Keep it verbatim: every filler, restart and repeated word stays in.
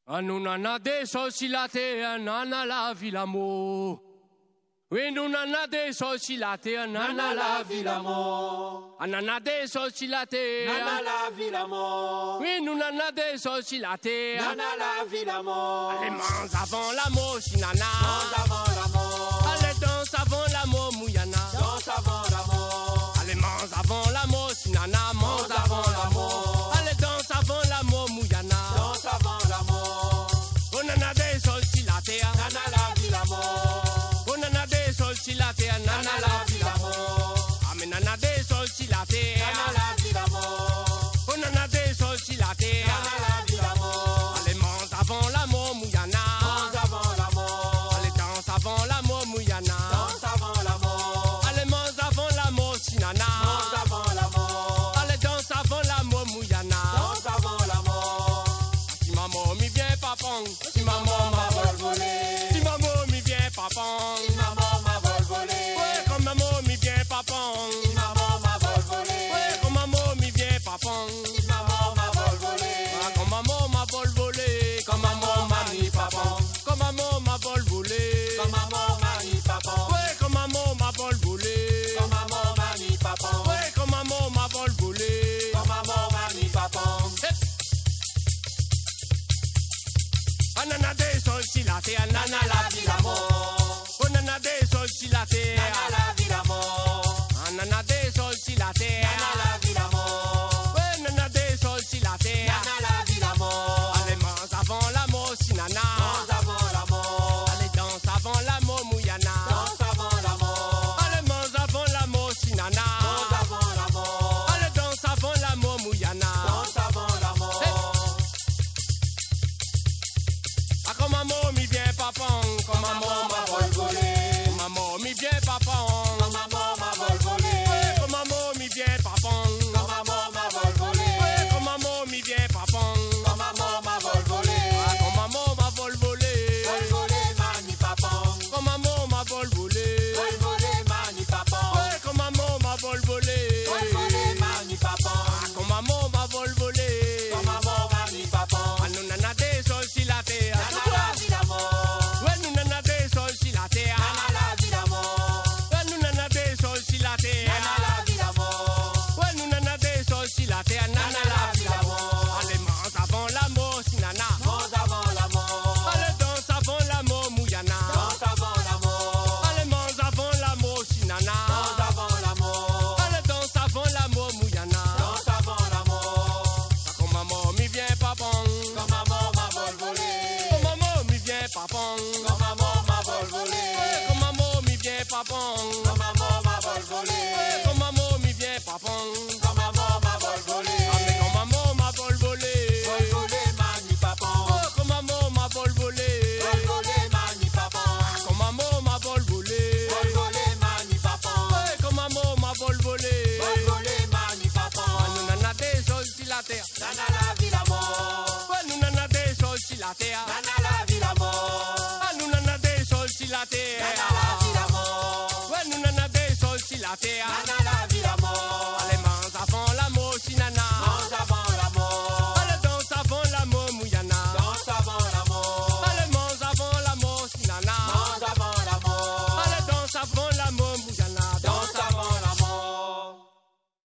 Nous nana des socilatés, nana la vilamo. Oui, nous nana des socilatés, nana la vilamo. Nana des socilatés, nana la vilamo. Oui, nous nana des socilatés, nana la vilamo. Allez, mange avant l'amour, si nana. Mange avant l'amour. Allez, danse avant l'amour, mouyana. Danse avant l'amour. Allez, mange avant l'amour, si nana. Mange avant l'amour. Allez, danse avant l'amour, mouyana. Danse avant l'amour. Oh, nana des socilatés, nana la vilamo. Oh, nana des socilatés, nana la vilamo. Ah, mais nana des socilatés, nana la vilamo. Oh, nana des socilatés, nana la vilamo. Allez, mange avant l'amour, mouyana. Mange avant l'amour. Allez, danse avant l'amour, mouyana. Danse avant l'amour. Allez, mange avant l'amour, si nana. Mange avant l'amour. Allez, danse avant l'amour, mouyana. Danse avant l'amour. Si maman m'y vient, papang. Si maman m'a vol volé. Si maman m'y vient, papang. Si maman m'a vol volé. Ouais, comme maman m'y vient, papang. Si maman m'a vol volé. Ouais, comme maman m'y vient, papang. Si maman m'a vol volé. Ah, comme maman m'a vol volé. Comme maman m'a mis papon. Comme maman m'a vol volé. Comme maman m'a mis papon. Ouais, comme maman m'a vol volé. Comme maman m'a mis papon. Ouais, comme maman m'a vol volé. Comme maman m'a mis papon. Anana des socilatés, Nana la vilamo. Oh, nana des socilatés. Nana la vilamo. Anana des socilatés. Nana la vilamo. Ouais, nana des socilatés. Nana la vilamo. Allez, mange avant l'amour, si nana. Danse avant l'amour. Allez, danse avant l'amour, mouyana. Danse avant l'amour. Allez, mange avant l'amour, si nana. Danse avant l'amour. Allez, danse avant l'amour, mouyana. Danse avant l'amour. Ah, comme maman m'y vient, papang. Comme maman m'a vol volé. Comme maman m'y vient, papang. Comme maman m'a vol volé. Ouais, comme maman m'y vient, papang. Comme maman m'a vol volé. Ouais, comme maman m'y vient, papang. Comme maman m'a vol volé. Ah, comme maman m'a vol volé. Vol volé, mani papon. Comme maman m'a vol volé. Vol volé, mani papon. Ouais, comme maman m'a vol volé. Vol volé, mani papon. Ah, comme maman m'a vol volé. Comme maman mani papon. Ah, nous nana des socilatés. Nana la vilamo. Ouais, nous nana des socilatés. Nana la vilamo. Ouais, nous nana des socilatés. Nana la vilamo. Ouais, nous nana des socilatés. Nana la vilamo. Allez, mange avant l'amour, si nana. Mange avant l'amour. Allez, danse avant l'amour, mouyana. Danse avant l'amour. Allez, mange avant l'amour, si nana. Danse avant l'amour. Allez, danse avant l'amour, mouyana. Danse avant l'amour. Ah, comme maman m'y vient, papang. Comme maman m'a vol volé. Comme maman m'y vient, papang. Comme maman m'a vol volé. Ouais, comme maman m'y vient, papang. Comme maman m'a vol volé. Ouais, comme maman m'y vient, papang. Comme maman m'a vol volé. Ah, mais comme maman m'a vol volé. Vol volé, mani papon. Oh, comme maman m'a vol volé. Vol volé, mani papon. Comme maman m'a vol volé. Vol volé, mani papon. Ouais, comme maman m'a vol volé. Vol volé, mani Ah, papon. nous nana des socilatés. Nana la vilamo. Ouais, nous nana des socilatés. Nana la vilamo. Ah, nous nana des socilatés. Nana la vilamo. Ouais, nous nana des socilatés. Nana la vilamo.